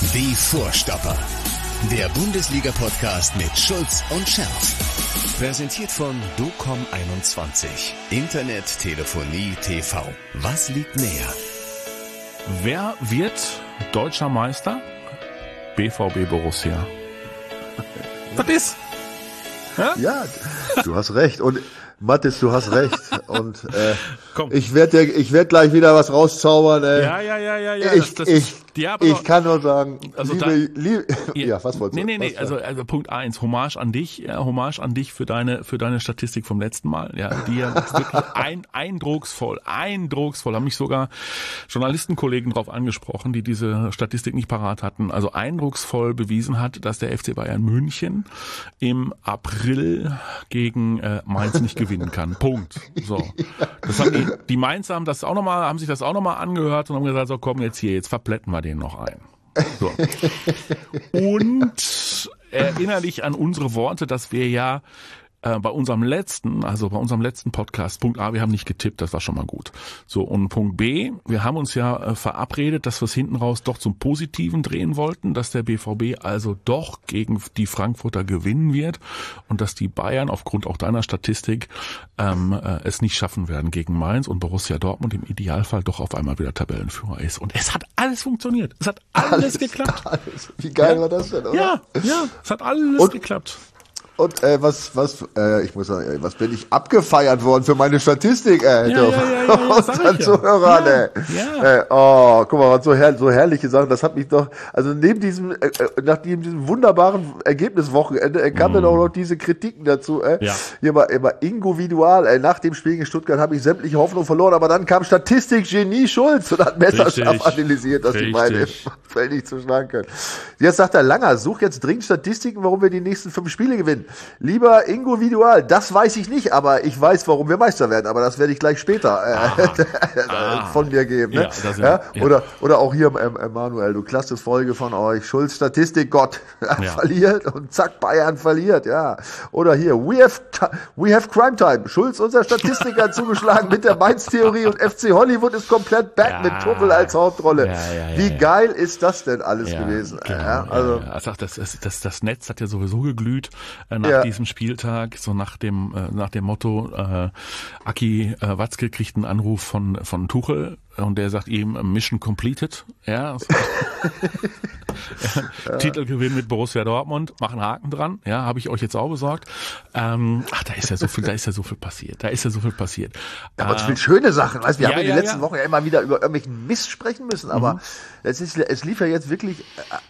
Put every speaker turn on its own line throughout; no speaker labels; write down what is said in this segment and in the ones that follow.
Die Vorstopper. Der Bundesliga-Podcast mit Schulz und Scherf. Präsentiert von DOCOM21. Internet, Telefonie, TV. Was liegt näher?
Wer wird deutscher Meister? BVB Borussia. Was ist?
Ja, du hast recht. Und Mathis, du hast recht. Und ich werd gleich wieder was rauszaubern.
Ja.
Ich kann nur sagen,
also
was wolltest du?
Nee. Also Punkt 1, Hommage an dich für deine Statistik vom letzten Mal. Ja, die ja wirklich eindrucksvoll, haben mich sogar Journalistenkollegen drauf angesprochen, die diese Statistik nicht parat hatten. Also eindrucksvoll bewiesen hat, dass der FC Bayern München im April gegen Mainz nicht gewinnen kann. Punkt. So. Das haben die Mainzer haben sich das auch nochmal angehört und haben gesagt, so komm jetzt verplätten wir den noch ein. So. Und erinnere dich an unsere Worte, dass wir ja bei unserem letzten Podcast, Punkt A, wir haben nicht getippt, das war schon mal gut. So, und Punkt B, wir haben uns ja verabredet, dass wir es hinten raus doch zum Positiven drehen wollten, dass der BVB also doch gegen die Frankfurter gewinnen wird und dass die Bayern aufgrund auch deiner Statistik es nicht schaffen werden gegen Mainz und Borussia Dortmund im Idealfall doch auf einmal wieder Tabellenführer ist. Und es hat alles funktioniert. Es hat alles geklappt.
Alles. Wie geil war das denn, oder?
Ja, es hat alles geklappt.
Und ich muss sagen, was bin ich abgefeiert worden für meine Statistik, unseren Zuhörern, guck mal, so herrliche Sachen, das hat mich doch, also neben nach diesem wunderbaren Ergebniswochenende, kam dann auch noch diese Kritiken dazu, hier mal individual, nach dem Spiel in Stuttgart habe ich sämtliche Hoffnung verloren, aber dann kam Statistik-Genie Schulz und hat messerscharf analysiert, dass die beiden im Feld nicht zuschlagen können. Jetzt sagt der Langer, such jetzt dringend Statistiken, warum wir die nächsten 5 Spiele gewinnen. Lieber Ingo Vidual, das weiß ich nicht, aber ich weiß, warum wir Meister werden, aber das werde ich gleich später von mir geben. Ne? Oder auch hier Manuel, du klasse Folge von euch, Schulz Statistik Gott verliert und zack, Bayern verliert, ja. Oder hier, we have Crime Time, Schulz, unser Statistiker, zugeschlagen mit der Mainz-Theorie und FC Hollywood ist komplett back mit Tuchel als Hauptrolle. Wie geil ist das denn alles gewesen?
Genau, das Netz hat ja sowieso geglüht nach diesem Spieltag, so nach dem Motto, Aki Watzke kriegt einen Anruf von Tuchel und der sagt ihm, Mission completed. Ja. Titelgewinn mit Borussia Dortmund, machen Haken dran. Ja, habe ich euch jetzt auch besorgt. Da ist ja so viel passiert.
Ja, aber es viele schöne Sachen. Weißt, wir haben in den letzten Wochen ja immer wieder über irgendwelchen Mist sprechen müssen, aber es lief ja jetzt wirklich,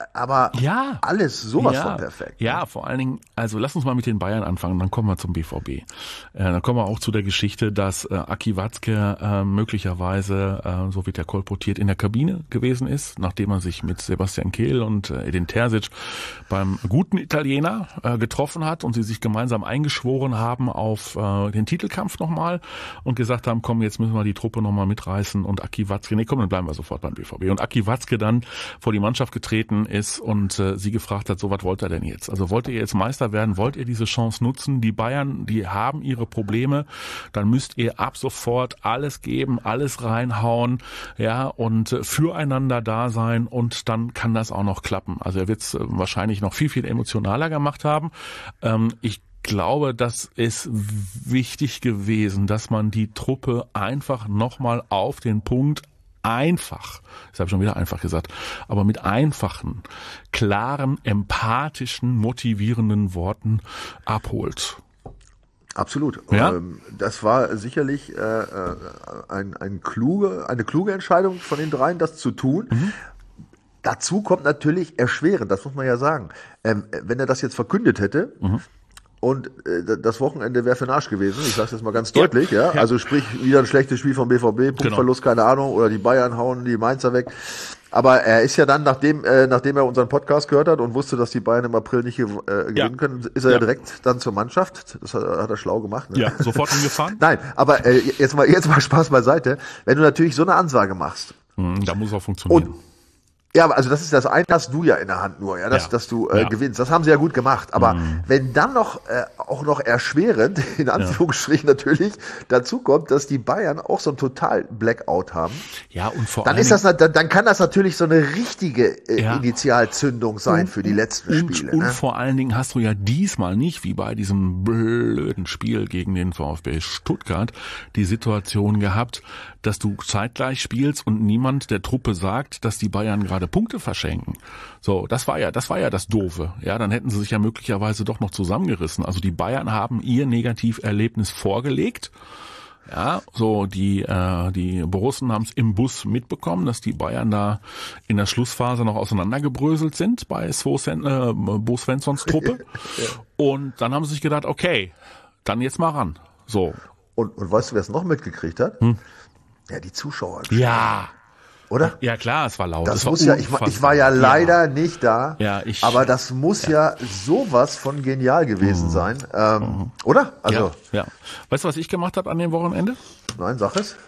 alles sowas von perfekt.
Ja, vor allen Dingen, also lass uns mal mit den Bayern anfangen, dann kommen wir zum BVB. Dann kommen wir auch zu der Geschichte, dass Aki Watzke möglicherweise, so wird er kolportiert, in der Kabine gewesen ist, nachdem er sich mit Sebastian Kehl und Edin Terzic beim guten Italiener getroffen hat und sie sich gemeinsam eingeschworen haben auf den Titelkampf nochmal und gesagt haben, komm, jetzt müssen wir die Truppe nochmal mitreißen und Aki Watzke, dann bleiben wir sofort beim BVB. Und Aki Watzke dann vor die Mannschaft getreten ist und sie gefragt hat, so was wollt ihr denn jetzt? Also wollt ihr jetzt Meister werden? Wollt ihr diese Chance nutzen? Die Bayern, die haben ihre Probleme, dann müsst ihr ab sofort alles geben, alles reinhauen, und füreinander da sein und dann kann das auch noch klappen. Also er wird es wahrscheinlich noch viel, viel emotionaler gemacht haben. Ich glaube, das ist wichtig gewesen, dass man die Truppe einfach nochmal auf den Punkt einfach, das habe ich schon wieder einfach gesagt, aber mit einfachen, klaren, empathischen, motivierenden Worten abholt.
Absolut.
Ja?
Das war sicherlich eine kluge Entscheidung von den dreien, das zu tun. Dazu kommt natürlich erschwerend, das muss man ja sagen. Wenn er das jetzt verkündet hätte und das Wochenende wäre für den Arsch gewesen, ich sage es jetzt mal ganz deutlich, ja. Also sprich, wieder ein schlechtes Spiel vom BVB, Punktverlust, keine Ahnung, oder die Bayern hauen die Mainzer weg. Aber er ist ja dann, nachdem er unseren Podcast gehört hat und wusste, dass die Bayern im April nicht gewinnen können, ist er ja direkt dann zur Mannschaft. Das hat er schlau gemacht. Ne?
Ja, sofort hingefahren.
Nein, aber jetzt mal Spaß beiseite. Wenn du natürlich so eine Ansage machst.
Da muss auch funktionieren.
Ja, also das ist das eine, hast du ja in der Hand nur, dass du gewinnst. Das haben sie ja gut gemacht. Aber wenn dann noch auch noch erschwerend, in Anführungsstrichen natürlich, dazu kommt, dass die Bayern auch so ein total Blackout haben.
Ja, und vor
allem dann kann das natürlich so eine richtige Initialzündung sein für die letzten Spiele.
Und vor allen Dingen hast du ja diesmal nicht, wie bei diesem blöden Spiel gegen den VfB Stuttgart, die Situation gehabt, dass du zeitgleich spielst und niemand der Truppe sagt, dass die Bayern gerade Punkte verschenken. So, das war ja das Doofe. Ja, dann hätten sie sich ja möglicherweise doch noch zusammengerissen. Also die Bayern haben ihr Negativerlebnis vorgelegt. Ja, so die Borussen haben es im Bus mitbekommen, dass die Bayern da in der Schlussphase noch auseinandergebröselt sind bei Bo Svenssons Truppe. Und dann haben sie sich gedacht, okay, dann jetzt mal ran. So.
Und weißt du, wer es noch mitgekriegt hat? Ja, die Zuschauer.
Ja.
Oder?
Ja klar, es war laut.
Das muss ja, ich war ja leider nicht da, aber das muss ja sowas von genial gewesen sein, oder? Also
ja. Weißt du, was ich gemacht habe an dem Wochenende?
Nein, sag es.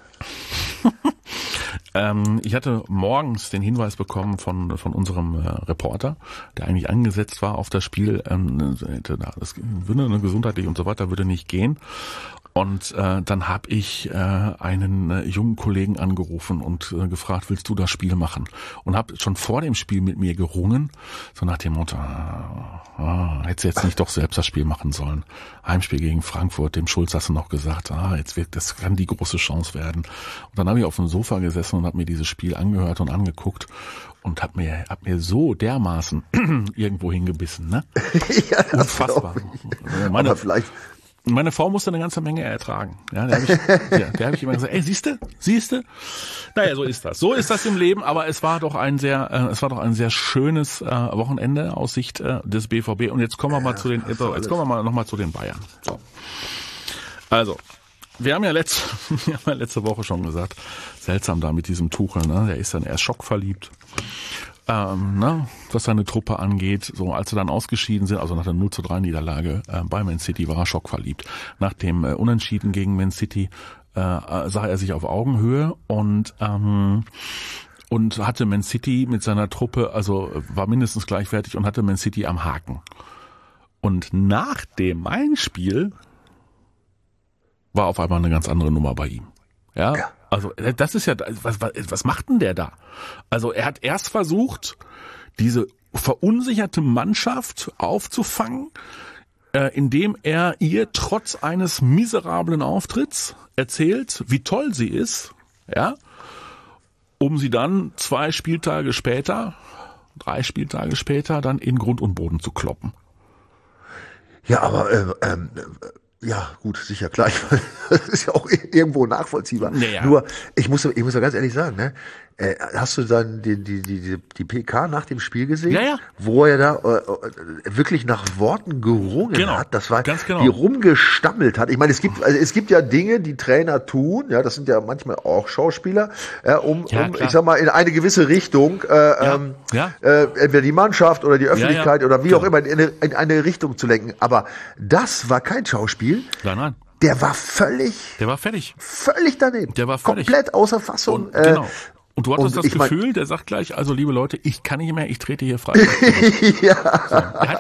Ich hatte morgens den Hinweis bekommen von unserem Reporter, der eigentlich angesetzt war auf das Spiel, das würde gesundheitlich und so weiter würde nicht gehen. Und dann habe ich einen jungen Kollegen angerufen und gefragt, willst du das Spiel machen? Und habe schon vor dem Spiel mit mir gerungen, so nach dem Motto, hättest du jetzt nicht doch selbst das Spiel machen sollen. Heimspiel gegen Frankfurt, dem Schulz hast du noch gesagt, das kann die große Chance werden. Und dann habe ich auf dem Sofa gesessen und habe mir dieses Spiel angehört und angeguckt und hab mir so dermaßen irgendwo hingebissen, ne?
Ja,
unfassbar.
Aber vielleicht...
Meine Frau musste eine ganze Menge ertragen. Ja, der hab ich immer gesagt, ey, siehste? Naja, so ist das. So ist das im Leben, aber es war doch ein sehr schönes Wochenende aus Sicht des BVB. Und jetzt kommen wir mal nochmal zu den Bayern. So. Also, wir haben ja letzte Woche schon gesagt, seltsam da mit diesem Tuchel, ne? Der ist dann erst schockverliebt. Was seine Truppe angeht, so als sie dann ausgeschieden sind, also nach der 0:3 Niederlage bei Man City war er schockverliebt. Nach dem Unentschieden gegen Man City sah er sich auf Augenhöhe und hatte Man City mit seiner Truppe, also war mindestens gleichwertig und hatte Man City am Haken. Und nach dem Main-Spiel war auf einmal eine ganz andere Nummer bei ihm. Ja. Also das ist ja, was macht denn der da? Also er hat erst versucht, diese verunsicherte Mannschaft aufzufangen, indem er ihr trotz eines miserablen Auftritts erzählt, wie toll sie ist, ja, um sie dann 3 Spieltage später dann in Grund und Boden zu kloppen.
Ja, aber ja, gut, sicher, klar. Das ist ja auch irgendwo nachvollziehbar.
Ja.
Nur, ich muss ja ganz ehrlich sagen, ne? Hast du dann die PK nach dem Spiel gesehen?
Ja.
Wo er da wirklich nach Worten gerungen hat. Das war,
ganz genau.
Die rumgestammelt hat. Ich meine, es gibt ja Dinge, die Trainer tun, ja, das sind ja manchmal auch Schauspieler, um ich sag mal, in eine gewisse Richtung, entweder die Mannschaft oder die Öffentlichkeit oder wie auch immer in eine Richtung zu lenken. Aber das war kein Schauspiel.
Nein.
Der war fertig. Völlig daneben.
Der war völlig.
Komplett außer Fassung.
Und, genau. Und du hattest das Gefühl, der sagt gleich, also liebe Leute, ich kann nicht mehr, ich trete hier frei.
Ja.
So.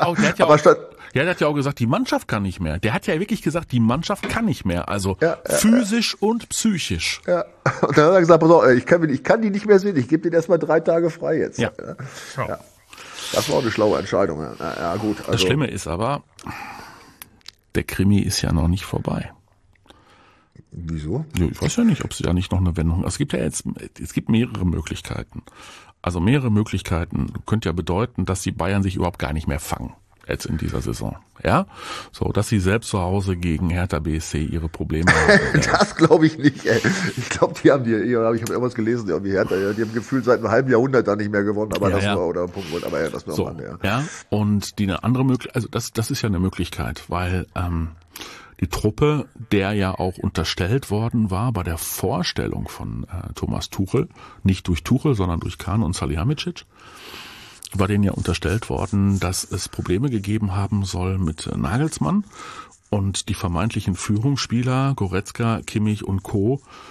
Der hat ja auch gesagt, die Mannschaft kann nicht mehr. Der hat ja wirklich gesagt, die Mannschaft kann nicht mehr. Also physisch und psychisch.
Ja. Und dann hat er gesagt, pass auf, ich kann die nicht mehr sehen, ich gebe denen erstmal 3 Tage frei jetzt.
Ja.
Das war auch eine schlaue Entscheidung. Ja, gut. Also.
Das Schlimme ist aber, der Krimi ist ja noch nicht vorbei.
Wieso?
Ich weiß ja nicht, ob sie da nicht noch eine Wendung. Es gibt mehrere Möglichkeiten. Also mehrere Möglichkeiten könnte ja bedeuten, dass die Bayern sich überhaupt gar nicht mehr fangen. Jetzt in dieser Saison. Ja? So, dass sie selbst zu Hause gegen Hertha BSC ihre Probleme haben.
Das glaube ich nicht, ey. Ich glaube, ich habe irgendwas gelesen, die haben gefühlt seit einem halben Jahrhundert da nicht mehr gewonnen, aber das nur
so,
am Rande,
ja. Und die eine andere Möglichkeit, also das ist ja eine Möglichkeit, weil die Truppe, der ja auch unterstellt worden war bei der Vorstellung von Thomas Tuchel, nicht durch Tuchel, sondern durch Kahn und Salihamidzic, war denen ja unterstellt worden, dass es Probleme gegeben haben soll mit Nagelsmann und die vermeintlichen Führungsspieler Goretzka, Kimmich und Co.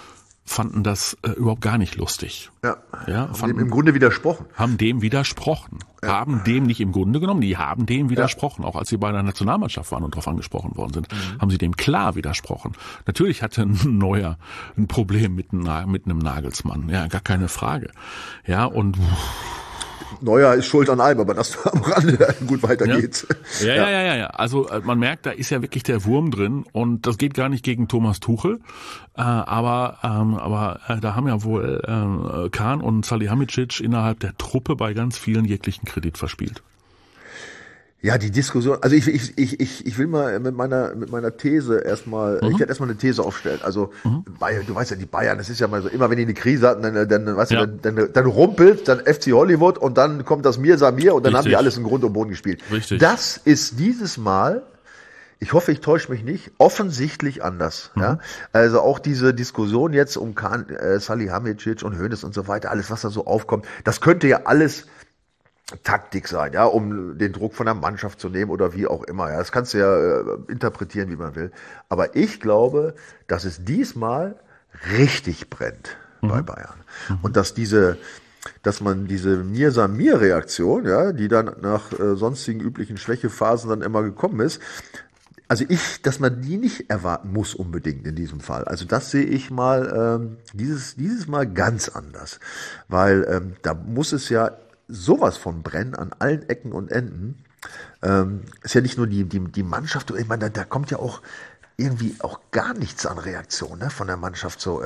fanden das überhaupt gar nicht lustig.
Ja,
fanden,
im Grunde widersprochen.
Haben dem widersprochen. Haben dem nicht im Grunde genommen, die haben dem widersprochen. Auch als sie bei der Nationalmannschaft waren und darauf angesprochen worden sind, haben sie dem klar widersprochen. Natürlich hatte ein Neuer ein Problem mit einem Nagelsmann. Ja, gar keine Frage. Ja, und
Neuer ist schuld an allem, aber das am Rande gut weiter geht's.
Ja. Also man merkt, da ist ja wirklich der Wurm drin und das geht gar nicht gegen Thomas Tuchel, aber da haben ja wohl Kahn und Salihamidzic innerhalb der Truppe bei ganz vielen jeglichen Kredit verspielt.
Ja, die Diskussion, also ich will mal mit meiner These erstmal, ich werde erstmal eine These aufstellen. Also Bayern, du weißt ja, die Bayern, das ist ja mal so, immer wenn die eine Krise hatten, dann weißt du, dann rumpelt, dann FC Hollywood und dann kommt das Mir Samir und dann haben die alles in Grund und Boden gespielt.
Richtig.
Das ist dieses Mal, ich hoffe, ich täusche mich nicht, offensichtlich anders. Ja, also auch diese Diskussion jetzt um Kahn, Salihamidzic und Hoeneß und so weiter, alles was da so aufkommt, das könnte ja alles Taktik sein, ja, um den Druck von der Mannschaft zu nehmen oder wie auch immer. Ja, das kannst du ja interpretieren, wie man will. Aber ich glaube, dass es diesmal richtig brennt bei Bayern und dass man diese Mir-Samir-Reaktion, ja, die dann nach sonstigen üblichen Schwächephasen dann immer gekommen ist, also dass man die nicht erwarten muss unbedingt in diesem Fall. Also das sehe ich mal dieses Mal ganz anders, weil da muss es ja sowas von brennen an allen Ecken und Enden. Ist ja nicht nur die Mannschaft, ich meine, da kommt ja auch irgendwie auch gar nichts an Reaktion, ne, von der Mannschaft so.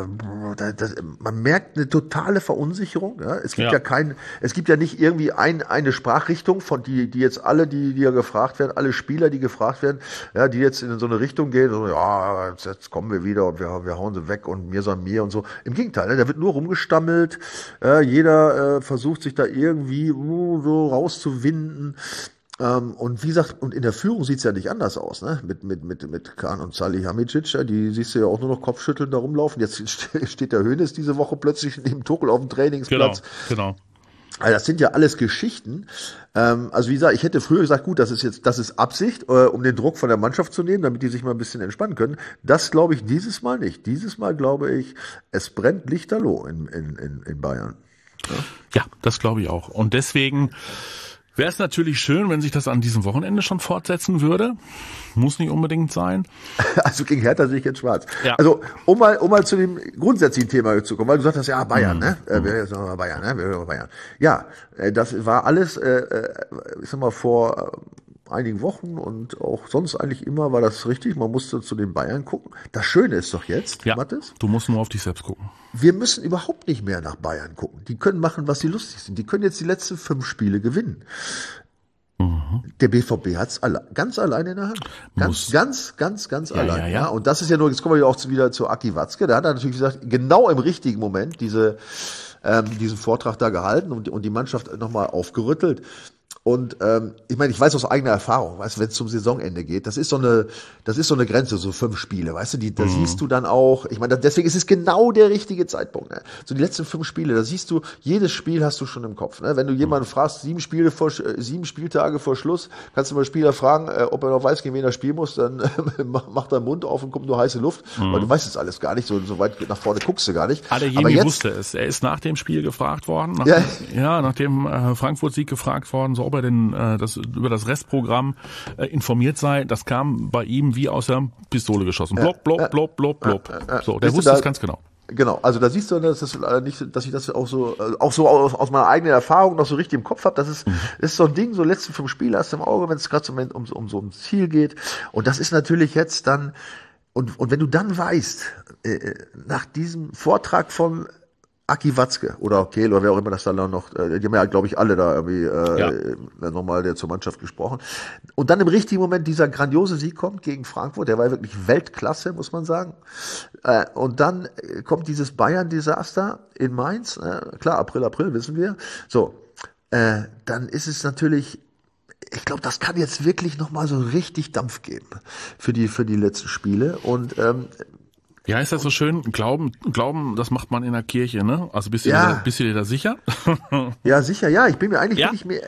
Man merkt eine totale Verunsicherung. Ja? Es gibt ja nicht irgendwie eine Sprachrichtung von die jetzt alle, die ja gefragt werden, alle Spieler, die gefragt werden, ja, die jetzt in so eine Richtung gehen, so, ja, jetzt kommen wir wieder und wir hauen sie weg und mir und so. Im Gegenteil, ne, da wird nur rumgestammelt. Jeder versucht sich da irgendwie so rauszuwinden. Und wie gesagt, und in der Führung sieht's ja nicht anders aus, ne? Mit Kahn und Salihamidzic, die siehst du ja auch nur noch Kopfschütteln da rumlaufen. Jetzt steht der Hoeneß diese Woche plötzlich neben Tuchel auf dem Trainingsplatz.
Genau.
Also das sind ja alles Geschichten. Also wie gesagt, ich hätte früher gesagt, gut, das ist Absicht, um den Druck von der Mannschaft zu nehmen, damit die sich mal ein bisschen entspannen können. Das glaube ich dieses Mal nicht. Dieses Mal glaube ich, es brennt lichterloh in Bayern.
Ja, das glaube ich auch. Und deswegen wäre es natürlich schön, wenn sich das an diesem Wochenende schon fortsetzen würde. Muss nicht unbedingt sein.
Also gegen Hertha sehe ich jetzt schwarz. Ja. Also um mal zu dem grundsätzlichen Thema zu kommen, weil du sagst, ja, Bayern, ne? Bayern. Ja, das war alles, ich sag mal, vor einigen Wochen und auch sonst eigentlich immer war das richtig. Man musste zu den Bayern gucken. Das Schöne ist doch jetzt, Mathis,
du musst nur auf dich selbst gucken.
Wir müssen überhaupt nicht mehr nach Bayern gucken. Die können machen, was sie lustig sind. Die können jetzt die letzten 5 Spiele gewinnen. Der BVB hat's ganz alleine in der Hand. Ganz alleine. Ja. Und das ist ja nur, jetzt kommen wir ja auch wieder zu Aki Watzke. Da hat er natürlich gesagt, genau im richtigen Moment diesen Vortrag da gehalten und die Mannschaft nochmal aufgerüttelt. Und ich meine, ich weiß aus eigener Erfahrung, weißt du, wenn es zum Saisonende geht, das ist so eine Grenze, so 5 Spiele, weißt du, da siehst du dann auch, ich meine, deswegen ist es genau der richtige Zeitpunkt, ne? So die letzten 5 Spiele, da siehst du, jedes Spiel hast du schon im Kopf, ne? Wenn du jemanden fragst, 7 Spieltage vor Schluss, kannst du mal Spieler fragen, ob er noch weiß, gegen wen er spielen muss, dann macht er den Mund auf und kommt nur heiße Luft, weil du weißt es alles gar nicht, so weit nach vorne guckst du gar nicht.
Adeyemi wusste es, er ist nach dem Spiel gefragt worden, nach dem Frankfurt-Sieg gefragt worden, so ob er denn über das Restprogramm informiert sei. Das kam bei ihm wie aus der Pistole geschossen. Blop. So, der wusste es ganz genau.
Genau, also da siehst du, dass ich das auch so aus meiner eigenen Erfahrung noch so richtig im Kopf habe. Das ist so ein Ding, so letzten 5 Spiele hast du im Auge, wenn es gerade um so ein Ziel geht. Und das ist natürlich jetzt dann, und wenn du dann weißt, nach diesem Vortrag von Aki Watzke oder Kehl oder wer auch immer das dann noch, die haben ja, glaube ich, alle da irgendwie nochmal der zur Mannschaft gesprochen. Und dann im richtigen Moment dieser grandiose Sieg kommt gegen Frankfurt, der war wirklich Weltklasse, muss man sagen. Und dann kommt dieses Bayern-Desaster in Mainz, klar, April, wissen wir. So, dann ist es natürlich, ich glaube, das kann jetzt wirklich nochmal so richtig Dampf geben für die letzten Spiele. Und
ja, ist das so schön? Glauben, das macht man in der Kirche, ne? Also bist du dir da sicher?
Ja, sicher, ja. Ich bin mir eigentlich nicht mehr,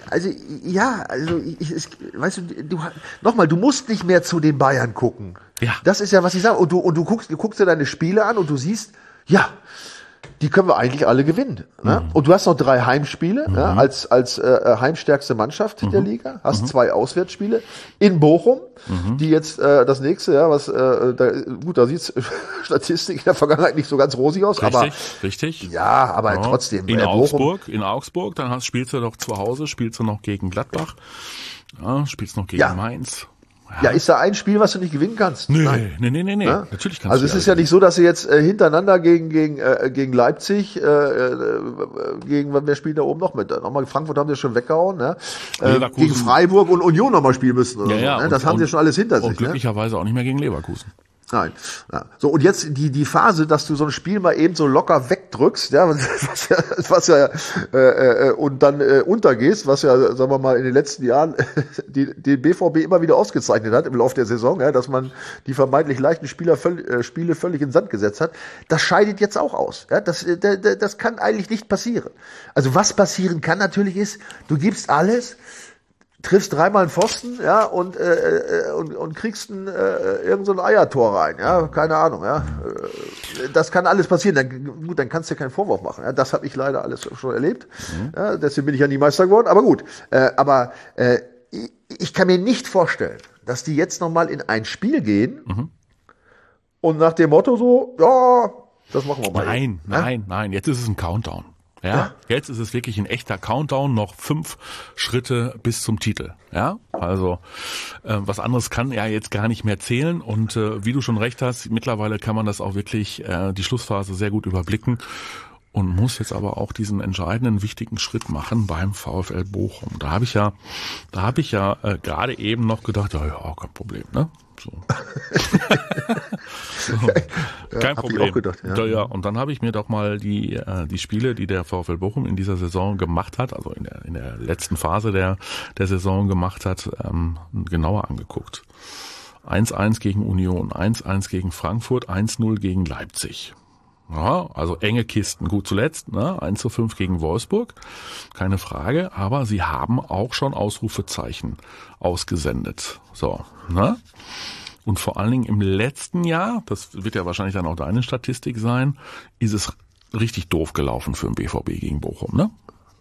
weißt du, du musst nicht mehr zu den Bayern gucken.
Ja.
Das ist ja, was ich sage. Und du guckst dir deine Spiele an und du siehst, Ja, die können wir eigentlich alle gewinnen. Ne? Und du hast noch 3 Heimspiele als heimstärkste Mannschaft der Liga. Hast 2 Auswärtsspiele in Bochum, die jetzt das nächste, da sieht's Statistik in der Vergangenheit nicht so ganz rosig aus.
Richtig.
Ja, aber trotzdem.
In Augsburg, dann spielst du doch zu Hause, spielst du noch gegen Gladbach, spielst noch gegen Mainz.
Ja, ist da ein Spiel, was du nicht gewinnen kannst?
Nee.
Ja?
Natürlich kannst du.
Also es ist ja nicht so, dass sie jetzt hintereinander gegen Leipzig, wer spielt da oben noch mit? Nochmal Frankfurt haben sie schon weggehauen, ne? Gegen Freiburg und Union nochmal spielen müssen. Oder so, ne? Das haben sie schon alles hinter sich.
Und glücklicherweise auch nicht mehr gegen Leverkusen.
Nein. Ja. So, und jetzt die Phase, dass du so ein Spiel mal eben so locker wegdrückst, und dann untergehst, was ja, sagen wir mal, in den letzten Jahren den BVB immer wieder ausgezeichnet hat im Laufe der Saison, dass man die vermeintlich leichten Spiele völlig in den Sand gesetzt hat. Das scheidet jetzt auch aus. Ja? Das kann eigentlich nicht passieren. Also was passieren kann natürlich ist, du gibst alles, triffst 3-mal einen Pfosten, und kriegst irgend so ein Eiertor rein, keine Ahnung, das kann alles passieren. Dann kannst du dir keinen Vorwurf machen. Ja? Das habe ich leider alles schon erlebt. Ja? Deswegen bin ich ja nie Meister geworden. Aber gut, ich kann mir nicht vorstellen, dass die jetzt nochmal in ein Spiel gehen und nach dem Motto so, das machen wir mal.
Nein, jetzt ist es ein Countdown. Ja, jetzt ist es wirklich ein echter Countdown, noch 5 Schritte bis zum Titel. Ja, also was anderes kann ja jetzt gar nicht mehr zählen. Und wie du schon recht hast, mittlerweile kann man das auch wirklich die Schlussphase sehr gut überblicken und muss jetzt aber auch diesen entscheidenden, wichtigen Schritt machen beim VfL Bochum. Da habe ich ja gerade eben noch gedacht, ja, kein Problem, ne? So. Kein Problem.
Ich auch gedacht,
ja. Und dann habe ich mir doch mal die Spiele, die der VfL Bochum in dieser Saison gemacht hat, also in der letzten Phase der Saison gemacht hat, genauer angeguckt. 1-1 gegen Union, 1-1 gegen Frankfurt, 1-0 gegen Leipzig. Ja, also enge Kisten. Gut zuletzt, 1-5 gegen Wolfsburg, keine Frage, aber sie haben auch schon Ausrufezeichen ausgesendet. So, ne? Und vor allen Dingen im letzten Jahr, das wird ja wahrscheinlich dann auch deine Statistik sein, ist es richtig doof gelaufen für den BVB gegen Bochum, ne?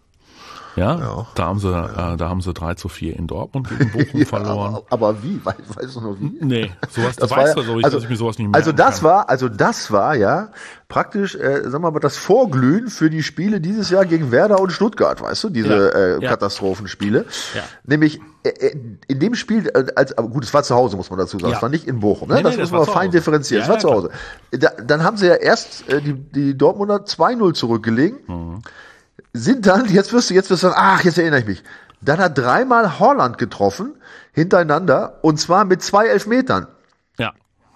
Ja. Da haben sie 3-4 in Dortmund gegen Bochum verloren.
Aber wie? Weißt du noch wie?
Nee, sowas, das weißt du so, dass ich mir sowas nicht merken
das war ja praktisch, sagen wir mal, das Vorglühen für die Spiele dieses Jahr gegen Werder und Stuttgart, weißt du, diese Katastrophenspiele. Ja. Nämlich in dem Spiel, aber gut, es war zu Hause, muss man dazu sagen, es war nicht in Bochum, ne? Das muss man fein differenzieren, es war zu Hause. Dann haben sie ja erst die Dortmunder 2-0 zurückgelegen. Sind dann, jetzt wirst du sagen, jetzt erinnere ich mich. Dann hat 3-mal Haaland getroffen, hintereinander, und zwar mit 2 Elfmetern.
Ja.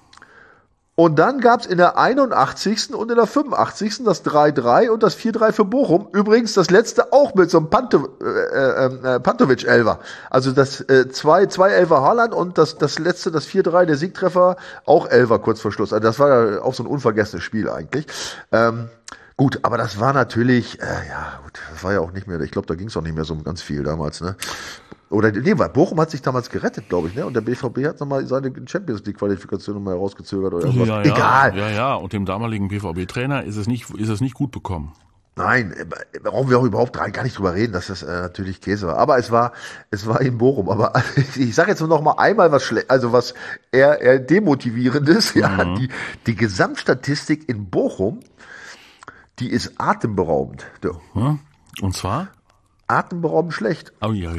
Und dann gab's in der 81. und in der 85. das 3-3 und das 4-3 für Bochum. Übrigens das letzte auch mit so einem Pantovic-Elfer. Also das 2 Elfer Haaland und das letzte, das 4-3, der Siegtreffer, auch Elfer kurz vor Schluss. Also das war ja auch so ein unvergessenes Spiel eigentlich. Gut, aber das war natürlich, das war ja auch nicht mehr, ich glaube, da ging es auch nicht mehr so ganz viel damals, ne? Oder nee, weil Bochum hat sich damals gerettet, glaube ich, ne? Und der BVB hat nochmal seine Champions League Qualifikation nochmal herausgezögert oder irgendwas.
Ja, egal. Ja, und dem damaligen BVB-Trainer ist es nicht gut bekommen.
Nein, brauchen wir auch überhaupt gar nicht drüber reden, dass das natürlich Käse war. Aber es war in Bochum. Aber ich sage jetzt nur noch mal einmal was eher demotivierendes. Ja, die Gesamtstatistik in Bochum, die ist atemberaubend.
Und zwar?
Atemberaubend schlecht.
Oh ja.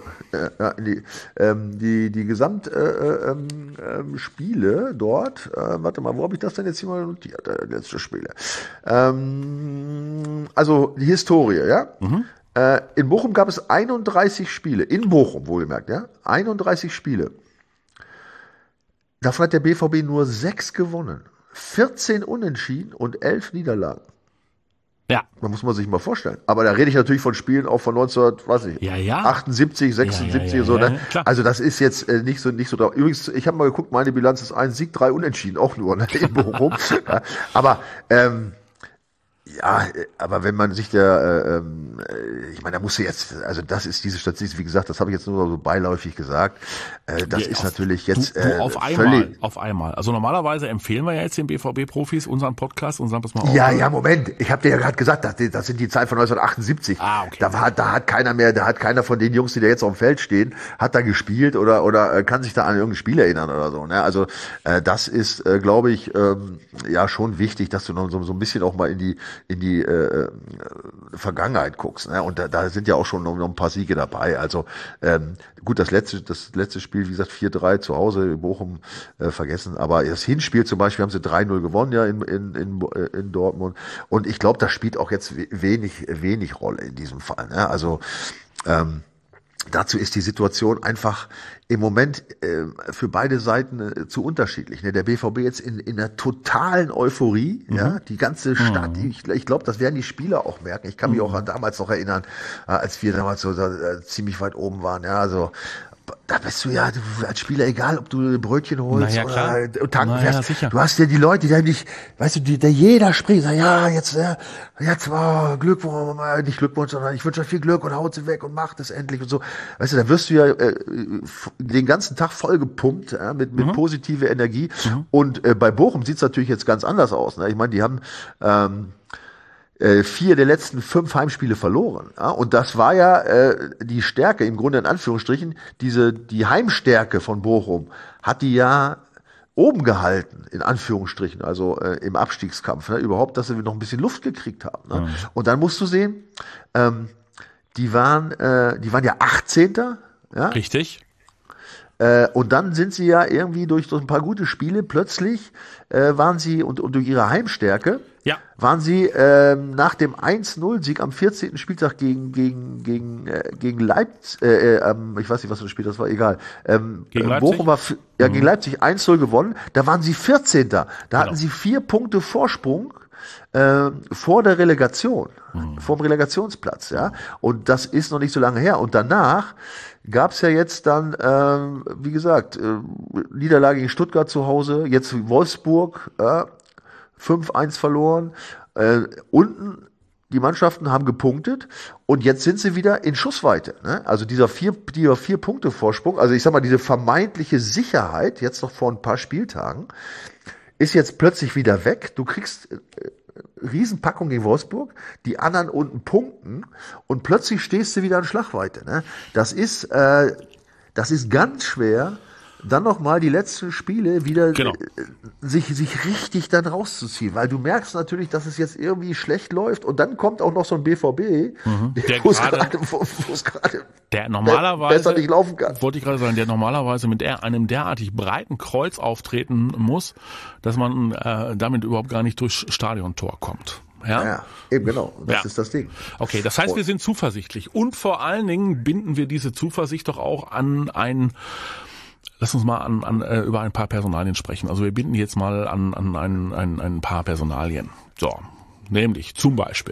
Die Gesamtspiele dort, warte mal, wo habe ich das denn jetzt hier mal notiert? Letzte Spiele. Also die Historie, ja? In Bochum gab es 31 Spiele. In Bochum, wohlgemerkt, ja? 31 Spiele. Davon hat der BVB nur 6 gewonnen. 14 Unentschieden und 11 Niederlagen.
Ja.
Da muss man sich mal vorstellen. Aber da rede ich natürlich von Spielen auch von 1978, 76 so. Ne? Also das ist jetzt nicht so drauf. Übrigens, ich habe mal geguckt, meine Bilanz ist 1 Sieg, 3 Unentschieden, auch nur, ne, in Bochum. Ja. Aber Ja, aber wenn man sich ich meine, da musst du jetzt, also das ist diese Statistik, wie gesagt, das habe ich jetzt nur so beiläufig gesagt, das ist natürlich jetzt
auf einmal. Also normalerweise empfehlen wir ja jetzt den BVB-Profis unseren Podcast und sagen das mal auf.
Ja, Moment, ich habe dir ja gerade gesagt, das sind die Zahlen von 1978.
Okay.
Da hat keiner von den Jungs, die da jetzt auf dem Feld stehen, hat da gespielt oder kann sich da an irgendein Spiel erinnern oder so. Ne? Also das ist, glaube ich, ja schon wichtig, dass du noch so ein bisschen auch mal in die Vergangenheit guckst, ne? Und da sind ja auch schon noch ein paar Siege dabei. Also gut, das letzte Spiel, wie gesagt, 4-3 zu Hause in Bochum vergessen, aber das Hinspiel zum Beispiel haben sie 3-0 gewonnen ja in Dortmund, und ich glaube, das spielt auch jetzt wenig Rolle in diesem Fall, ne? Also dazu ist die Situation einfach im Moment für beide Seiten zu unterschiedlich. Ne? Der BVB jetzt in einer totalen Euphorie, ja, die ganze Stadt. Ich glaube, das werden die Spieler auch merken. Ich kann mich auch damals noch erinnern, als wir damals so ziemlich weit oben waren. Ja, also da bist du ja als Spieler, egal ob du Brötchen holst oder tanken fährst. Sicher. Du hast ja die Leute, die haben dich, weißt du, der jeder spricht, sagt, ja, jetzt war Glückwunsch, nicht Glückwunsch, sondern ich wünsche euch viel Glück und haut sie weg und macht es endlich und so. Weißt du, da wirst du ja den ganzen Tag vollgepumpt, mit positive Energie. Und bei Bochum sieht's natürlich jetzt ganz anders aus. Ne? Ich meine, die haben 4 der letzten 5 Heimspiele verloren. Ja? Und das war ja die Stärke, im Grunde in Anführungsstrichen, die Heimstärke von Bochum hat die ja oben gehalten, in Anführungsstrichen, also im Abstiegskampf, ne? Überhaupt, dass sie noch ein bisschen Luft gekriegt haben. Ne? Und dann musst du sehen, die waren ja 18. Ja?
Richtig.
Und dann sind sie ja irgendwie durch ein paar gute Spiele plötzlich waren sie und durch ihre Heimstärke waren sie nach dem 1-0-Sieg am 14. Spieltag gegen Leipzig, ich weiß nicht, was für ein Spiel das war, egal.
Gegen Leipzig?
Bochum war gegen Leipzig 1-0 gewonnen, da waren sie 14. Da hatten sie 4 Punkte Vorsprung vor der Relegation, vorm Relegationsplatz, ja. Und das ist noch nicht so lange her. Und danach gab's ja jetzt dann, wie gesagt, Niederlage gegen Stuttgart zu Hause, jetzt Wolfsburg, 5-1 verloren. Unten die Mannschaften haben gepunktet und jetzt sind sie wieder in Schussweite. Ne? Also dieser 4 Punkte Vorsprung, also ich sag mal, diese vermeintliche Sicherheit, jetzt noch vor ein paar Spieltagen, ist jetzt plötzlich wieder weg. Du kriegst Riesenpackung gegen Wolfsburg, die anderen unten punkten und plötzlich stehst du wieder in Schlagweite. Ne? Das ist ganz schwer, dann nochmal die letzten Spiele wieder sich richtig dann rauszuziehen, weil du merkst natürlich, dass es jetzt irgendwie schlecht läuft und dann kommt auch noch so ein BVB, wo es gerade besser nicht laufen kann.
Wollte ich gerade sagen, der normalerweise mit einem derartig breiten Kreuz auftreten muss, dass man damit überhaupt gar nicht durchs Stadiontor kommt. Ja,
eben genau. Das ist das Ding.
Okay, das heißt, wir sind zuversichtlich und vor allen Dingen binden wir diese Zuversicht doch auch an lass uns mal über ein paar Personalien sprechen. Also wir binden jetzt mal an ein paar Personalien. So, nämlich zum Beispiel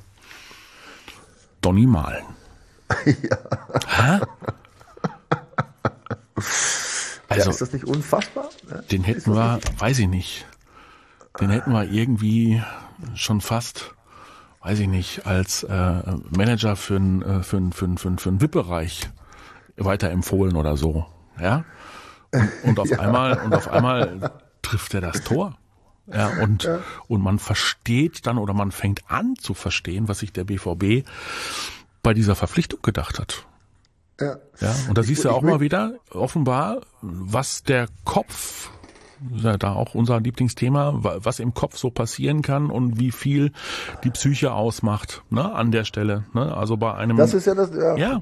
Donny Malen. Also,
ist das nicht unfassbar?
Den hätten wir, weiß ich nicht, irgendwie schon fast, weiß ich nicht, als Manager für einen VIP-Bereich weiterempfohlen oder so. Ja? Und auf einmal trifft er das Tor. Ja, und man versteht dann oder man fängt an zu verstehen, was sich der BVB bei dieser Verpflichtung gedacht hat. Ja, und da siehst du auch mal wieder offenbar, was der Kopf, da auch unser Lieblingsthema, was im Kopf so passieren kann und wie viel die Psyche ausmacht, ne, an der Stelle, ne, also bei einem.
Das ist ja das,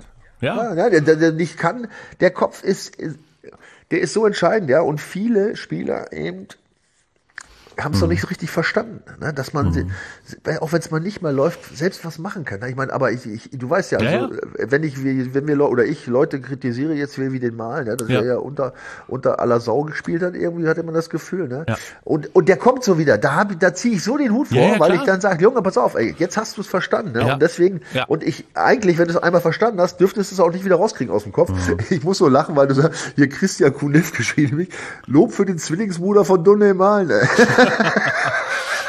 der Kopf der ist so entscheidend, ja, und viele Spieler eben haben es noch nicht so richtig verstanden, ne? Dass man, auch wenn es mal nicht mal läuft, selbst was machen kann. Ich meine, aber du weißt ja, also, wenn ich Leute kritisiere jetzt wie den Malen, ne? Dass er ja unter aller Sau gespielt hat, irgendwie hatte man das Gefühl, ne? Ja. Und der kommt so wieder, da ziehe ich so den Hut vor, weil ich dann sage, Junge, pass auf, ey, jetzt hast du es verstanden, ne? Ja. Und deswegen, und eigentlich, wenn du es einmal verstanden hast, dürftest du es auch nicht wieder rauskriegen aus dem Kopf. Ich muss so lachen, weil du sagst, hier Christian Kunev geschrieben, Lob für den Zwillingsbruder von Donny Malen,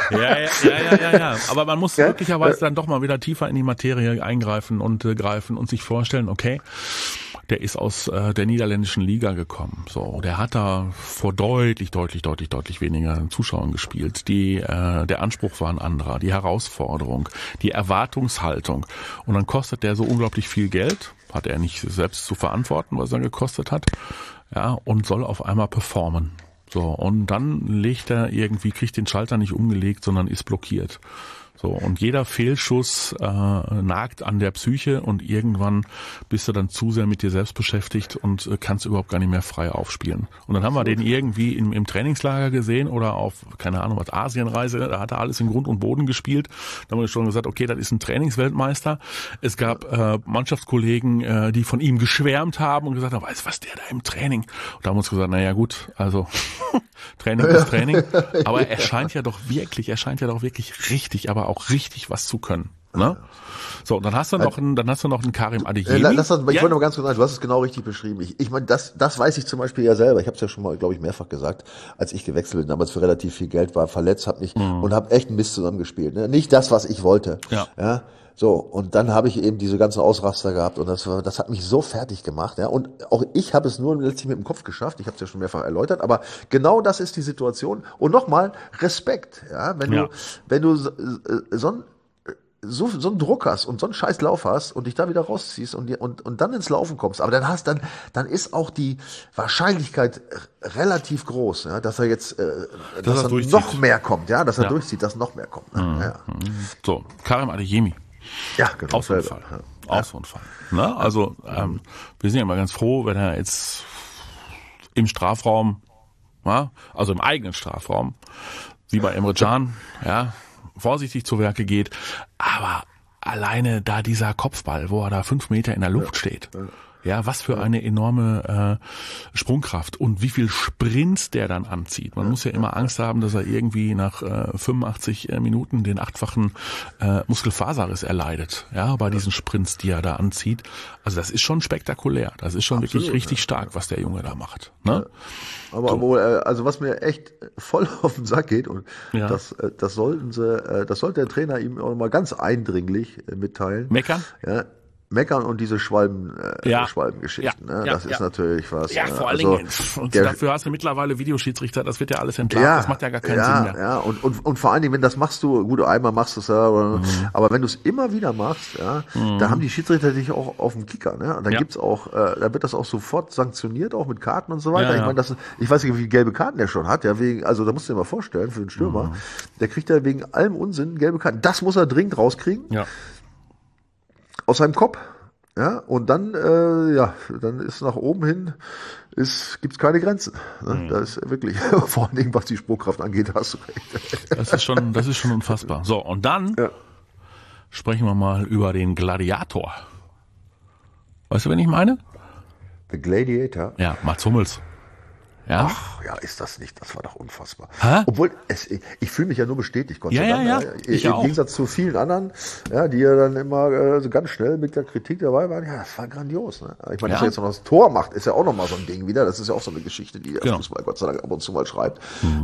Ja. Aber man muss möglicherweise dann doch mal wieder tiefer in die Materie eingreifen und greifen und sich vorstellen, okay, der ist aus der niederländischen Liga gekommen. So, der hat da vor deutlich weniger Zuschauern gespielt. Der Anspruch war ein anderer, die Herausforderung, die Erwartungshaltung. Und dann kostet der so unglaublich viel Geld, hat er nicht selbst zu verantworten, was er gekostet hat, ja, und soll auf einmal performen. So, und dann kriegt den Schalter nicht umgelegt, sondern ist blockiert. So, und jeder Fehlschuss nagt an der Psyche und irgendwann bist du dann zu sehr mit dir selbst beschäftigt und kannst überhaupt gar nicht mehr frei aufspielen. Und dann haben wir den irgendwie im Trainingslager gesehen oder auf, keine Ahnung was, Asienreise, da hat er alles in Grund und Boden gespielt. Da haben wir schon gesagt, okay, das ist ein Trainingsweltmeister. Es gab Mannschaftskollegen, die von ihm geschwärmt haben und gesagt haben, weißt du was, der da im Training? Und da haben wir uns gesagt, naja gut, also Training ist Training. Aber er scheint ja doch wirklich richtig, aber auch richtig was zu können. Ne? So, dann hast du noch einen Karim Adeyemi.
Ich wollte noch ganz kurz sagen, du hast es genau richtig beschrieben. Ich meine, das weiß ich zum Beispiel ja selber. Ich habe es ja schon mal, glaube ich, mehrfach gesagt, als ich gewechselt bin, damals für relativ viel Geld war, verletzt, und habe echt einen Mist zusammengespielt. Ne? Nicht das, was ich wollte. Ja. So, und dann habe ich eben diese ganzen Ausraster gehabt und das hat mich so fertig gemacht, ja. Und auch ich habe es nur letztlich mit dem Kopf geschafft. Ich habe es ja schon mehrfach erläutert, aber genau das ist die Situation. Und nochmal Respekt, ja. Wenn du so einen Druck hast und so einen scheiß Lauf hast und dich da wieder rausziehst und dann ins Laufen kommst, aber dann ist auch die Wahrscheinlichkeit relativ groß, ja, dass er jetzt dass er noch mehr kommt, ja, dass er durchzieht, dass noch mehr kommt. Ne? Ja.
So, Karim Adeyemi.
Ja, genau.
Ausfall. Ne? Also wir sind ja immer ganz froh, wenn er jetzt im Strafraum, also im eigenen Strafraum, wie bei Emre Can, ja, vorsichtig zu Werke geht. Aber alleine da dieser Kopfball, wo er da 5 Meter in der Luft steht. Ja, was für eine enorme Sprungkraft und wie viel Sprints der dann anzieht. Man muss ja immer Angst haben, dass er irgendwie nach 85 Minuten den 8-fachen Muskelfaserriss erleidet. Ja, bei diesen Sprints, die er da anzieht. Also das ist schon spektakulär. Das ist schon wirklich richtig stark, was der Junge da macht. Ne?
Aber also was mir echt voll auf den Sack geht, und das sollte der Trainer ihm auch mal ganz eindringlich mitteilen.
Meckern?
Ja. Meckern und diese Schwalbengeschichten. Ne? Das ist natürlich was.
Ja, vor allen Dingen. Und dafür hast du mittlerweile Videoschiedsrichter, das wird ja alles entlarvt. Das macht ja gar keinen Sinn mehr.
Ja, und vor allen Dingen, wenn das machst du, gut, einmal machst du es aber wenn du es immer wieder machst, da haben die Schiedsrichter dich auch auf dem Kicker. Ne? Und dann gibt's auch, da wird das auch sofort sanktioniert, auch mit Karten und so weiter. Ich meine, ich weiß nicht, wie viele gelbe Karten der schon hat. Ja, also da musst du dir mal vorstellen, für den Stürmer, der kriegt ja wegen allem Unsinn gelbe Karten. Das muss er dringend rauskriegen.
Ja.
Aus seinem Kopf, ja, und dann, dann ist nach oben hin, gibt's keine Grenzen. Ne? Da ist wirklich, vor allen Dingen, was die Sprungkraft angeht, hast du recht.
Das ist schon unfassbar. So, und dann sprechen wir mal über den Gladiator. Weißt du, wen ich meine?
The Gladiator?
Ja, Mats Hummels. Ja?
Ach, ja, ist das nicht, das war doch unfassbar.
Hä?
Obwohl, ich fühle mich ja nur bestätigt, Gott sei Dank.
Ja.
Im Gegensatz zu vielen anderen, die ja dann immer so ganz schnell mit der Kritik dabei waren, das war grandios. Ne? Ich meine, dass er jetzt noch das Tor macht, ist ja auch nochmal so ein Ding wieder. Das ist ja auch so eine Geschichte, die der Fußball Gott sei Dank ab und zu mal schreibt.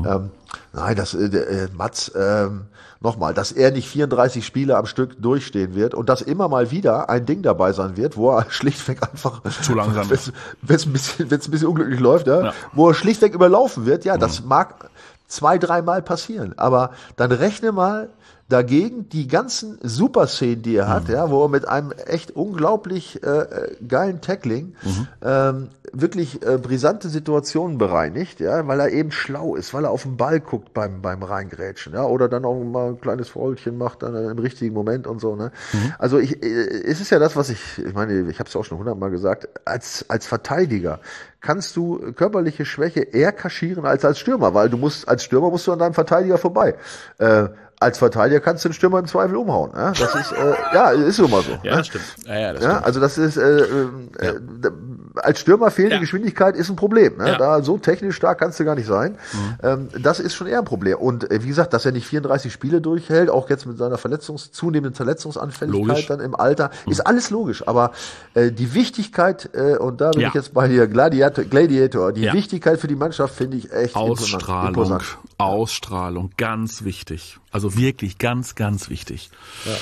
Nein, Mats, nochmal, dass er nicht 34 Spiele am Stück durchstehen wird und dass immer mal wieder ein Ding dabei sein wird, wo er schlichtweg einfach
zu langsam ist.
Wenn es ein bisschen unglücklich läuft, wo er schlichtweg überlaufen wird, das mag 2-3 Mal passieren, aber dann rechne mal dagegen die ganzen Superszenen, die er hat, wo er mit einem echt unglaublich geilen Tackling wirklich brisante Situationen bereinigt, weil er eben schlau ist, weil er auf den Ball guckt beim Reingrätschen, oder dann auch mal ein kleines Faulchen macht dann im richtigen Moment und so. Ne? Also es ist ja das, was ich meine, ich habe es auch schon 100-mal gesagt, als Verteidiger kannst du körperliche Schwäche eher kaschieren als Stürmer, weil als Stürmer musst du an deinem Verteidiger vorbei. Als Verteidiger kannst du den Stürmer im Zweifel umhauen. Das ist ist immer so.
Ja, das stimmt. Ja, das stimmt.
Also das ist als Stürmer fehlende Geschwindigkeit ist ein Problem. Ne? Da so technisch stark kannst du gar nicht sein. Das ist schon eher ein Problem. Und wie gesagt, dass er nicht 34 Spiele durchhält, auch jetzt mit seiner zunehmenden Verletzungsanfälligkeit dann im Alter, ist alles logisch. Aber die Wichtigkeit, und da bin ich jetzt bei dir, Gladiator, die Wichtigkeit für die Mannschaft finde ich echt imposant.
Ausstrahlung, ganz wichtig. Also wirklich ganz, ganz wichtig.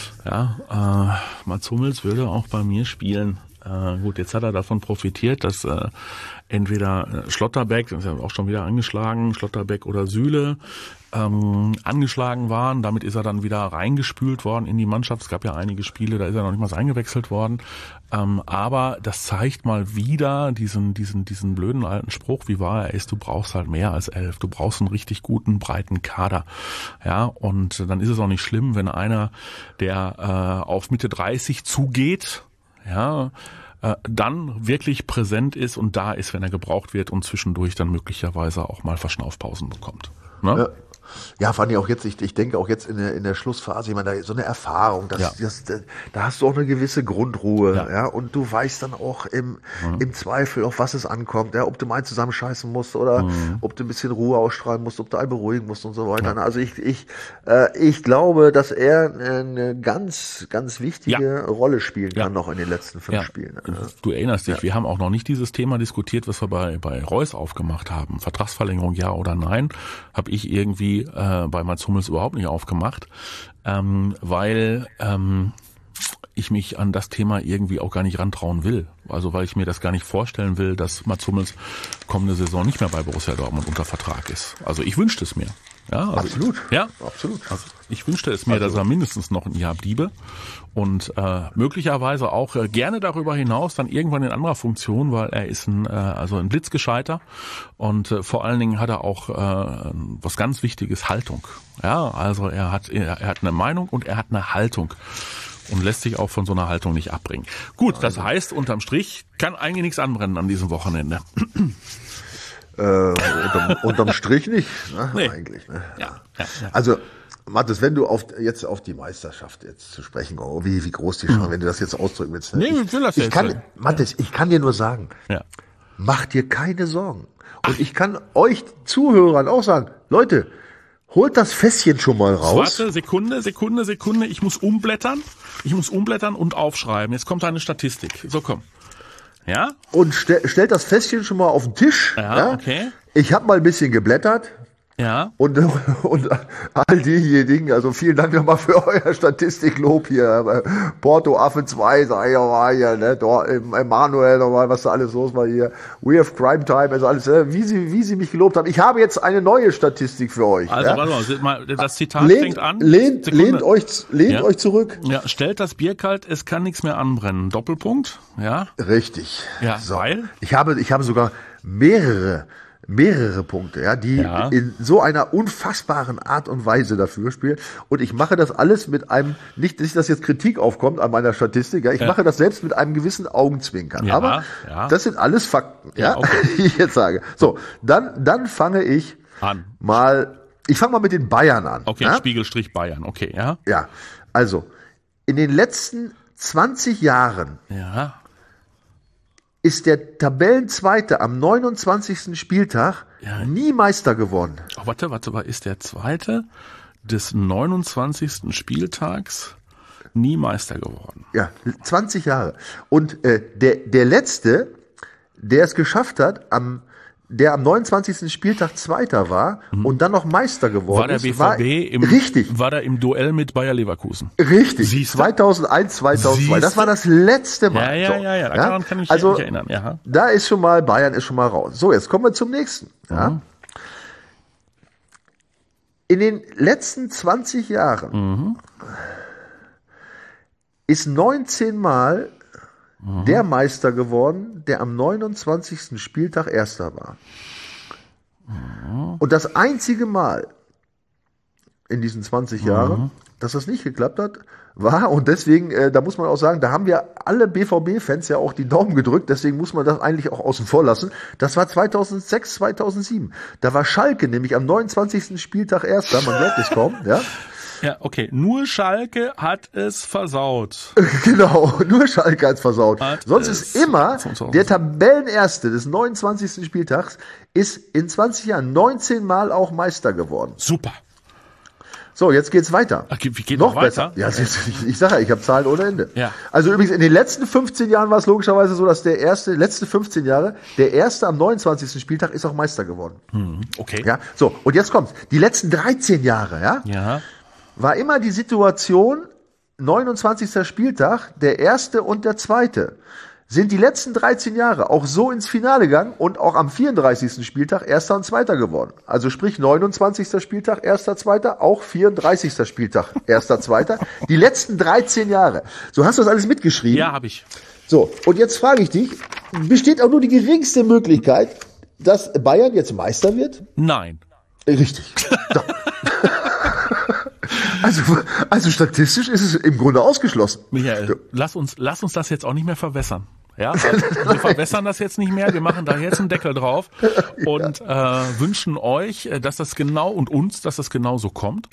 Mats Hummels würde auch bei mir spielen. Gut, jetzt hat er davon profitiert, dass entweder Schlotterbeck, das ist ja auch schon wieder angeschlagen, Schlotterbeck oder Süle angeschlagen waren. Damit ist er dann wieder reingespült worden in die Mannschaft. Es gab ja einige Spiele, da ist er noch nicht mal eingewechselt worden. Aber das zeigt mal wieder diesen blöden alten Spruch, wie wahr er ist, du brauchst halt mehr als 11. Du brauchst einen richtig guten, breiten Kader. Ja, und dann ist es auch nicht schlimm, wenn einer, der auf Mitte 30 zugeht, dann wirklich präsent ist und da ist, wenn er gebraucht wird und zwischendurch dann möglicherweise auch mal Verschnaufpausen bekommt. Ne?
Ja, fand ich auch jetzt, ich denke auch jetzt in der Schlussphase, ich meine, da so eine Erfahrung, da hast du auch eine gewisse Grundruhe, und du weißt dann auch im Zweifel, auf was es ankommt, ob du mal zusammenscheißen musst oder ob du ein bisschen Ruhe ausstrahlen musst, ob du einen beruhigen musst und so weiter. Also ich glaube, dass er eine ganz, ganz wichtige Rolle spielen kann noch in den letzten 5 Spielen.
Du erinnerst dich, wir haben auch noch nicht dieses Thema diskutiert, was wir bei Reus aufgemacht haben. Vertragsverlängerung, ja oder nein, habe ich irgendwie bei Mats Hummels überhaupt nicht aufgemacht, weil ich mich an das Thema irgendwie auch gar nicht rantrauen will. Also weil ich mir das gar nicht vorstellen will, dass Mats Hummels kommende Saison nicht mehr bei Borussia Dortmund unter Vertrag ist. Also ich wünschte es mir. Ja, also
absolut.
Absolut. Also ich wünschte es mir, dass er mindestens noch ein Jahr bliebe und möglicherweise auch gerne darüber hinaus dann irgendwann in anderer Funktion, weil er ist ein Blitzgescheiter und vor allen Dingen hat er auch was ganz Wichtiges, Haltung. Ja, also er hat eine Meinung und er hat eine Haltung und lässt sich auch von so einer Haltung nicht abbringen. Gut, das heißt, unterm Strich kann eigentlich nichts anbrennen an diesem Wochenende.
Unterm Strich nicht, ne?
Nee.
Eigentlich. Ne?
Ja.
Also, Mathis, wenn du jetzt auf die Meisterschaft jetzt zu sprechen kommst, wie groß die schon, wenn du das jetzt ausdrücken willst. Ne?
Nee, ich will das jetzt.
Mathis, ich kann dir nur sagen, mach dir keine Sorgen. Und ich kann euch Zuhörern auch sagen, Leute, holt das Fässchen schon mal raus.
Warte, Sekunde, ich muss umblättern und aufschreiben. Jetzt kommt eine Statistik. So, komm. Ja?
Und stellt das Fässchen schon mal auf den Tisch.
Ja, okay.
Ich habe mal ein bisschen geblättert.
Ja.
Und all diejenigen, also vielen Dank nochmal für euer Statistiklob hier. Porto Affe 2, sag ich mal hier, ne? Emanuel nochmal, was da alles los war hier. We have Crime Time, also alles, wie sie mich gelobt haben. Ich habe jetzt eine neue Statistik für euch.
Also, warte mal, das Zitat fängt an.
Lehnt euch zurück.
Ja, stellt das Bier kalt, es kann nichts mehr anbrennen. Doppelpunkt, ja.
Richtig.
Ja,
so.
weil?
Ich habe sogar mehrere Punkte, die in so einer unfassbaren Art und Weise dafür spielen. Und ich mache das alles mit einem, nicht, dass jetzt Kritik aufkommt an meiner Statistik, ich mache das selbst mit einem gewissen Augenzwinkern.
Ja,
aber das sind alles Fakten, okay. Die ich jetzt sage. So, dann fange ich
an.
Ich fange mal mit den Bayern an.
Okay, Spiegelstrich Bayern, okay, ja.
Ja, also, in den letzten 20 Jahren ist der Tabellenzweite am 29. Spieltag nie Meister geworden.
Oh, warte, ist der Zweite des 29. Spieltags nie Meister geworden?
Ja, 20 Jahre. Und der Letzte, der es geschafft hat, der am 29. Spieltag Zweiter war und dann noch Meister geworden ist.
War der BVB war der im Duell mit Bayer Leverkusen?
Richtig.
Siehste?
2001, 2002.
Siehste?
Das war das letzte Mal.
Ja. Daran kann ich mich erinnern. Ja.
Da ist Bayern ist schon mal raus. So, jetzt kommen wir zum nächsten. Ja. In den letzten 20 Jahren ist 19 Mal der Meister geworden, der am 29. Spieltag Erster war. Und das einzige Mal in diesen 20 Jahren, dass das nicht geklappt hat, war, und deswegen, da muss man auch sagen, da haben wir alle BVB-Fans ja auch die Daumen gedrückt, deswegen muss man das eigentlich auch außen vor lassen. Das war 2006, 2007. Da war Schalke nämlich am 29. Spieltag Erster, man glaubt es kaum,
Ja, okay. Nur Schalke hat es versaut.
Genau, nur Schalke hat es versaut. Sonst ist immer der Tabellenerste des 29. Spieltags ist in 20 Jahren 19 Mal auch Meister geworden.
Super.
So, jetzt geht's weiter.
Ach, wie geht
noch
weiter?
Besser. Ja, ich sage ja, ich habe Zahlen ohne Ende.
Ja.
Also übrigens, in den letzten 15 Jahren war es logischerweise so, dass der erste am 29. Spieltag ist auch Meister geworden.
Okay.
Ja, so, und jetzt kommt's. Die letzten 13 Jahre,
Ja.
war immer die Situation, 29. Spieltag, der erste und der zweite. Sind die letzten 13 Jahre auch so ins Finale gegangen und auch am 34. Spieltag Erster und Zweiter geworden. Also sprich 29. Spieltag, Erster, Zweiter, auch 34. Spieltag, Erster, Zweiter. Die letzten 13 Jahre. So, hast du das alles mitgeschrieben?
Ja, habe ich.
So, und jetzt frage ich dich, besteht auch nur die geringste Möglichkeit, dass Bayern jetzt Meister wird?
Nein.
Richtig. Also statistisch ist es im Grunde ausgeschlossen.
Michael, lass uns das jetzt auch nicht mehr verwässern. Ja, wir verwässern das jetzt nicht mehr. Wir machen da jetzt einen Deckel drauf und wünschen euch, dass das genau so kommt.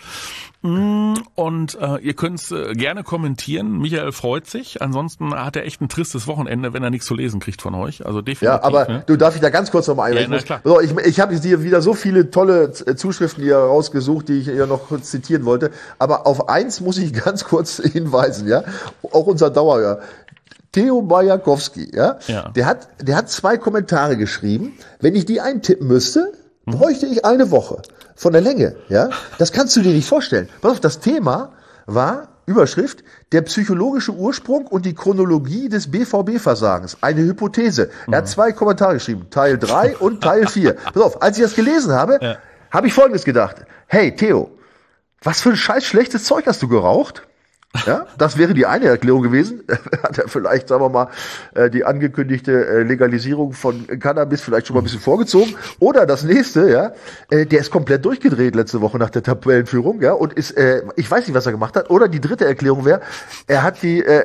Und ihr könnt es gerne kommentieren. Michael freut sich. Ansonsten hat er echt ein tristes Wochenende, wenn er nichts zu lesen kriegt von euch. Also definitiv.
Ja, aber
ne?
du darf ich da ganz kurz noch mal einwerfen.
Ja, klar.
So, ich habe dir wieder so viele tolle Zuschriften hier rausgesucht, die ich hier noch kurz zitieren wollte. Aber auf eins muss ich ganz kurz hinweisen, ja. Auch unser Dauerhörer. Theo Bajakowski, ja. Der hat 2 Kommentare geschrieben. Wenn ich die eintippen müsste, bräuchte ich eine Woche. Von der Länge, ja. Das kannst du dir nicht vorstellen. Pass auf, das Thema war, Überschrift, der psychologische Ursprung und die Chronologie des BVB-Versagens. Eine Hypothese. Er hat 2 Kommentare geschrieben. Teil 3 und Teil 4. Pass auf, als ich das gelesen habe, habe ich Folgendes gedacht. Hey, Theo, was für ein scheiß schlechtes Zeug hast du geraucht? Ja, das wäre die eine Erklärung gewesen. Hat er vielleicht, sagen wir mal, die angekündigte Legalisierung von Cannabis vielleicht schon mal ein bisschen vorgezogen. Oder das nächste, ja, der ist komplett durchgedreht letzte Woche nach der Tabellenführung, ja, und ist, ich weiß nicht, was er gemacht hat. Oder die dritte Erklärung wäre, er hat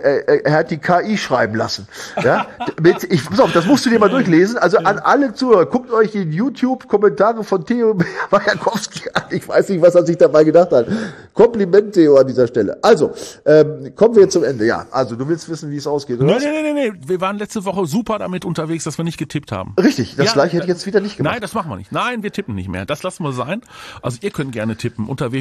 die KI schreiben lassen. Ja, pass auf, das musst du dir mal durchlesen. Also an alle Zuhörer, guckt euch die YouTube-Kommentare von Theo Bajakowski an. Ich weiß nicht, was er sich dabei gedacht hat. Kompliment, Theo, an dieser Stelle. Also, kommen wir zum Ende. Ja, also du willst wissen, wie es ausgeht, oder?
Nee. Wir waren letzte Woche super damit unterwegs, dass wir nicht getippt haben.
Richtig, das gleiche hätte ich jetzt wieder nicht gemacht.
Nein, das machen wir nicht. Nein, wir tippen nicht mehr. Das lassen wir sein. Also ihr könnt gerne tippen unter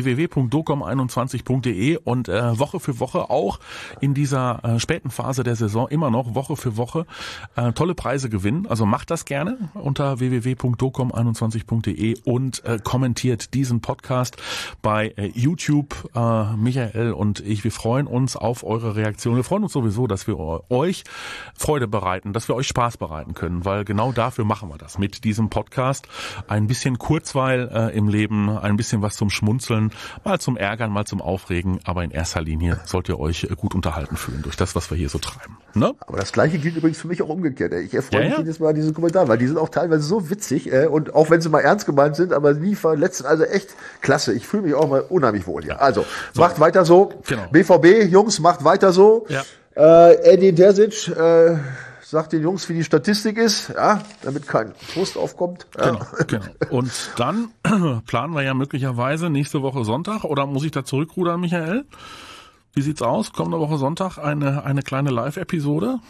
www.docom21.de und Woche für Woche auch in dieser späten Phase der Saison immer noch Woche für Woche tolle Preise gewinnen. Also macht das gerne unter www.docom21.de und kommentiert diesen Podcast bei YouTube. Michael und ich, wir freuen uns auf eure Reaktion. Wir freuen uns sowieso, dass wir euch Freude bereiten, dass wir euch Spaß bereiten können, weil genau dafür machen wir das mit diesem Podcast. Ein bisschen Kurzweil im Leben, ein bisschen was zum Schmunzeln, mal zum Ärgern, mal zum Aufregen, aber in erster Linie sollt ihr euch gut unterhalten fühlen durch das, was wir hier so treiben. Ne?
Aber das Gleiche gilt übrigens für mich auch umgekehrt. Ich erfreue mich jedes Mal an diesen Kommentaren, weil die sind auch teilweise so witzig und auch wenn sie mal ernst gemeint sind, aber nie verletzt. Also echt klasse. Ich fühle mich auch mal unheimlich wohl hier. Also, macht weiter so. Genau. BVB, Jungs, macht weiter so. Ja. Edin Terzic sagt den Jungs, wie die Statistik ist, ja, damit kein Frust aufkommt. Ja.
Genau. Und dann planen wir ja möglicherweise nächste Woche Sonntag, oder muss ich da zurückrudern, Michael? Wie sieht's aus? Kommende Woche Sonntag eine kleine Live-Episode?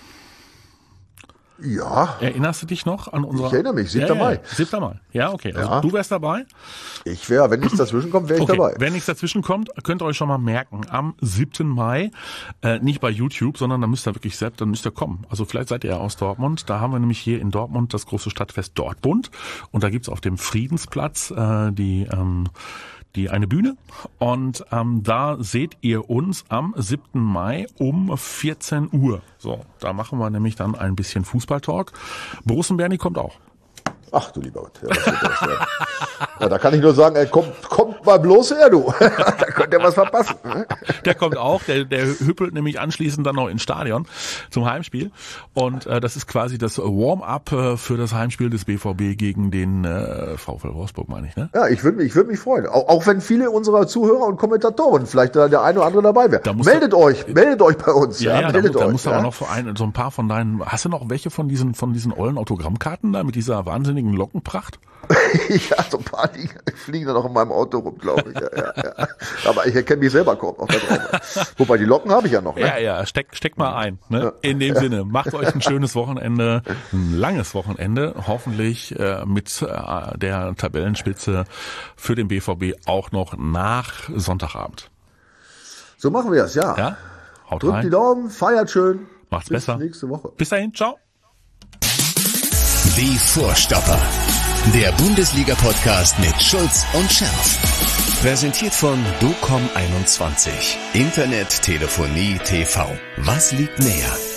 Ja.
Erinnerst du dich noch an unsere...
Ich erinnere mich, 7. Mai.
7. Mai. Ja, okay. Also du wärst dabei?
Ich wäre, wenn nichts dazwischen kommt, wäre ich dabei.
Wenn nichts dazwischen kommt, könnt ihr euch schon mal merken, am 7. Mai, nicht bei YouTube, sondern da müsst ihr wirklich selbst, dann müsst ihr kommen. Also vielleicht seid ihr ja aus Dortmund. Da haben wir nämlich hier in Dortmund das große Stadtfest Dortmund. Und da gibt's auf dem Friedensplatz die eine Bühne und da seht ihr uns am 7. Mai um 14 Uhr. So, da machen wir nämlich dann ein bisschen Fußballtalk. Borussen Berni kommt auch.
Ach du lieber Gott. Ja, da kann ich nur sagen, kommt mal bloß her, du. Da könnt ihr was verpassen.
Der kommt auch, der hüppelt nämlich anschließend dann noch ins Stadion zum Heimspiel. Und das ist quasi das Warm-up für das Heimspiel des BVB gegen den VfL Wolfsburg, meine ich, ne?
Ja, ich würde mich freuen. Auch wenn viele unserer Zuhörer und Kommentatoren vielleicht der eine oder andere dabei wäre. Meldet euch bei uns.
Ja, meldet euch. Da musst du aber noch so ein paar von deinen, hast du noch welche von diesen ollen Autogrammkarten da mit dieser wahnsinnigen wahnsinnigen Lockenpracht?
Ja, so ein paar fliegen da noch in meinem Auto rum, glaube ich. Ja. Aber ich erkenne mich selber kaum noch da drauf. Wobei, die Locken habe ich ja noch. Ne?
Ja, steck mal ein. Ne? Ja. In dem Sinne, macht euch ein schönes Wochenende, ein langes Wochenende, hoffentlich mit der Tabellenspitze für den BVB auch noch nach Sonntagabend.
So machen wir es, ja.
Haut
Drückt
rein.
die Daumen, feiert schön.
Macht's besser.
Bis nächste Woche.
Bis dahin, ciao.
Die Vorstopper. Der Bundesliga-Podcast mit Schulz und Scherf. Präsentiert von DOCOM21. Internet, Telefonie, TV. Was liegt näher?